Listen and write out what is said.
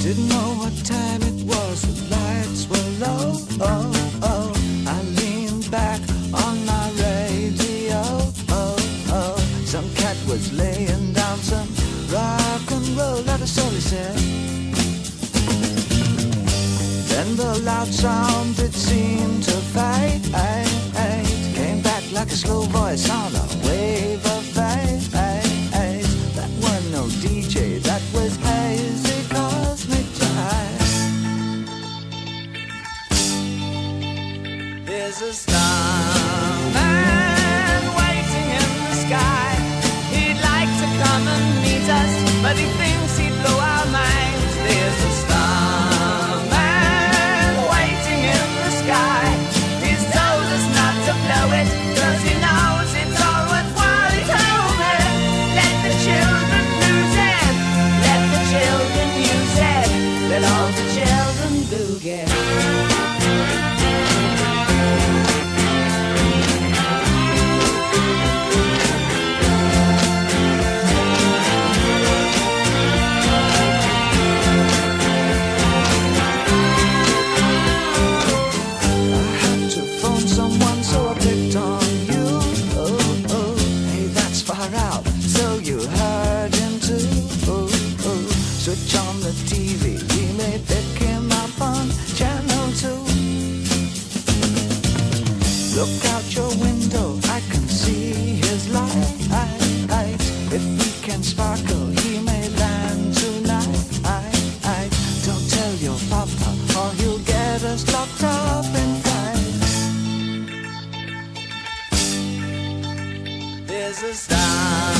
Didn't know what time it was, the lights were low. Oh, oh. I leaned back on my radio. Oh, oh. Some cat was laying down some rock and roll, that is all he said. Then the loud sound, it seemed to fade. Came back like a slow voice on a wave of fate. That wasn't no DJ, that was hazy cosmic jive. There's a starman waiting in the sky. He'd like to come and meet us, but he thinks he'd blow our minds. There's a starman waiting in the sky. He's told us not to blow it, 'cause he knows it's all worthwhile. He told me, let the children lose it, let the children use it, let all the children boogie. Switch on the TV, we may pick him up on channel 2. Look out your window, I can see his light. If we can sparkle, he may land tonight. Don't tell your papa, or he'll get us locked up in fights. There's a star